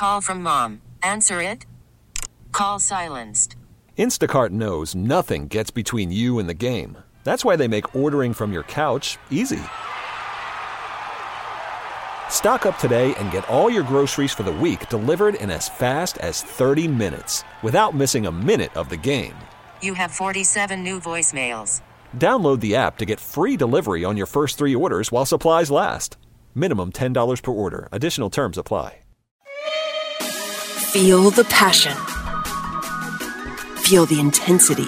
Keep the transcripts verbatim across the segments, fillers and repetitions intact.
call from mom. Answer it. Call silenced. Instacart knows nothing gets between you and the game. That's why they make ordering from your couch easy. Stock up today and get all your groceries for the week delivered in as fast as thirty minutes without missing a minute of the game. You have forty-seven new voicemails. Download the app to get free delivery on your first three orders while supplies last. Minimum ten dollars per order. Additional terms apply. Feel the passion. Feel the intensity.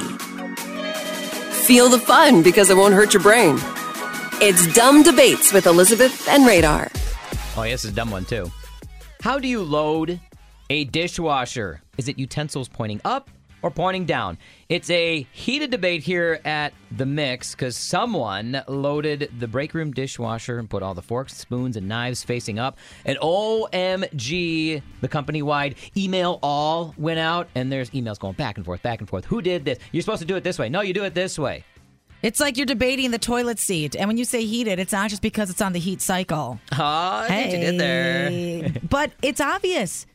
Feel the fun because it won't hurt your brain. It's Dumb Debates with Elizabeth and Radar. Oh, yes, it's a dumb one, too. How do you load a dishwasher? Is it utensils pointing up or pointing down? It's a heated debate here at The Mix because someone loaded the break room dishwasher and put all the forks, spoons, and knives facing up. And O M G, the company-wide email all went out, and there's emails going back and forth, back and forth. Who did this? You're supposed to do it this way. No, you do it this way. It's like you're debating the toilet seat. And when you say heated, it's not just because it's on the heat cycle. Oh, I hey. think you did there. But it's obvious.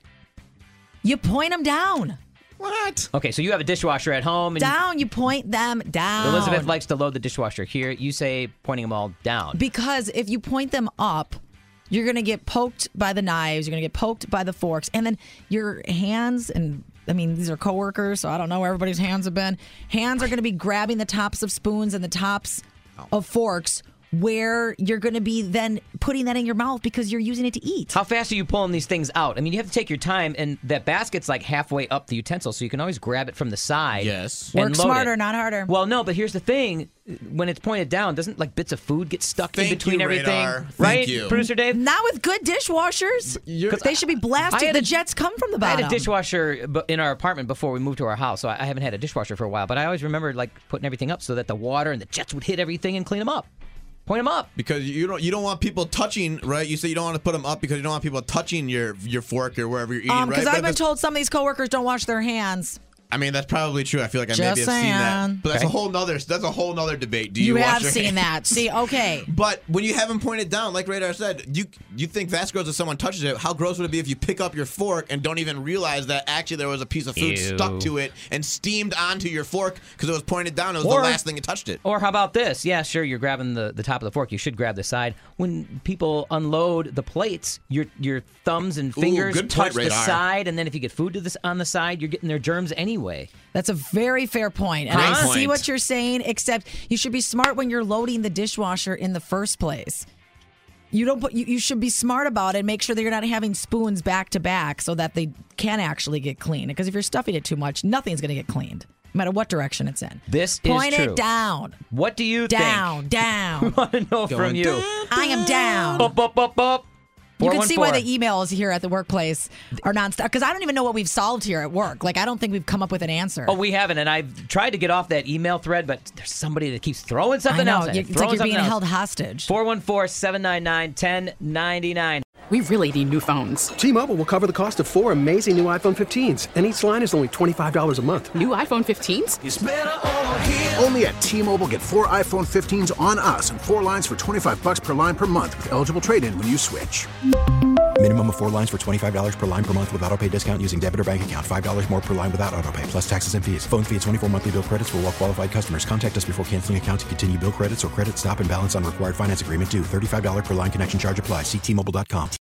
You point them down. What? Okay, so you have a dishwasher at home. And down, you point them down. Elizabeth likes to load the dishwasher here. You say pointing them all down. Because if you point them up, you're going to get poked by the knives. You're going to get poked by the forks. And then your hands, and I mean, these are coworkers, so I don't know where everybody's hands have been. Hands are going to be grabbing the tops of spoons and the tops of forks, where you're going to be then putting that in your mouth because you're using it to eat. How fast are you pulling these things out? I mean, you have to take your time, and that basket's like halfway up the utensil, so you can always grab it from the side. Yes. Work smarter, not harder. Well, no, but here's the thing. When it's pointed down, doesn't like bits of food get stuck Thank in between you, everything? Radar. Thank Right, you. Producer Dave? Not with good dishwashers. They should be blasted. The a, jets come from the I bottom. had a dishwasher in our apartment before we moved to our house, so I haven't had a dishwasher for a while, but I always remembered like putting everything up so that the water and the jets would hit everything and clean them up. Point them up. Because you don't you don't want people touching, right? You say you don't want to put them up because you don't want people touching your your fork or wherever you're eating, um, right? Because I've been this, told some of these coworkers don't wash their hands. I mean, that's probably true. I feel like I Just maybe have saying. seen that. But that's Okay. a whole nother that's a whole nother debate. Do you, You wash have your seen hands? that. See, okay. But when you have them pointed down, like Radar said, you you think that's gross if someone touches it. How gross would it be if you pick up your fork and don't even realize that actually there was a piece of food Ew. stuck to it and steamed onto your fork because it was pointed down? It was Or- the last thing you touched it. Or how about this? Yeah, sure, you're grabbing the, the top of the fork. You should grab the side. When people unload the plates, your your thumbs and fingers good touch point, the Radar. side, and then if you get food to this on the side, you're getting their germs anyway. That's a very fair point. And Great I see point. what you're saying, except you should be smart when you're loading the dishwasher in the first place. You don't put you, you should be smart about it and make sure that you're not having spoons back to back so that they can actually get clean. Because if you're stuffing it too much, nothing's going to get cleaned, no matter what direction it's in. This Point is true. it down. What do you Down, think? down. I want to know from Going you. down. I am down. Up, up, up, up. You can see why the four one four. emails here at the workplace are nonstop. Because I don't even know what we've solved here at work. Like, I don't think we've come up with an answer. Oh, we haven't, and I've tried to get off that email thread, but there's somebody that keeps throwing I something know. else at You- it. It's Throwing like you're being something held else. hostage. four one four, seven nine nine, one zero nine nine. We really need new phones. T-Mobile will cover the cost of four amazing new iPhone fifteens, and each line is only twenty-five dollars a month. New iPhone fifteens? Only at T-Mobile, get four iPhone fifteens on us and four lines for twenty-five bucks per line per month with eligible trade-in when you switch. Minimum of four lines for twenty-five dollars per line per month with autopay discount using debit or bank account. five dollars more per line without autopay, plus taxes and fees. Phone fee at twenty-four monthly bill credits for well-qualified customers. Contact us before canceling account to continue bill credits or credit stop and balance on required finance agreement due. thirty-five dollars per line connection charge apply. See T Mobile dot com.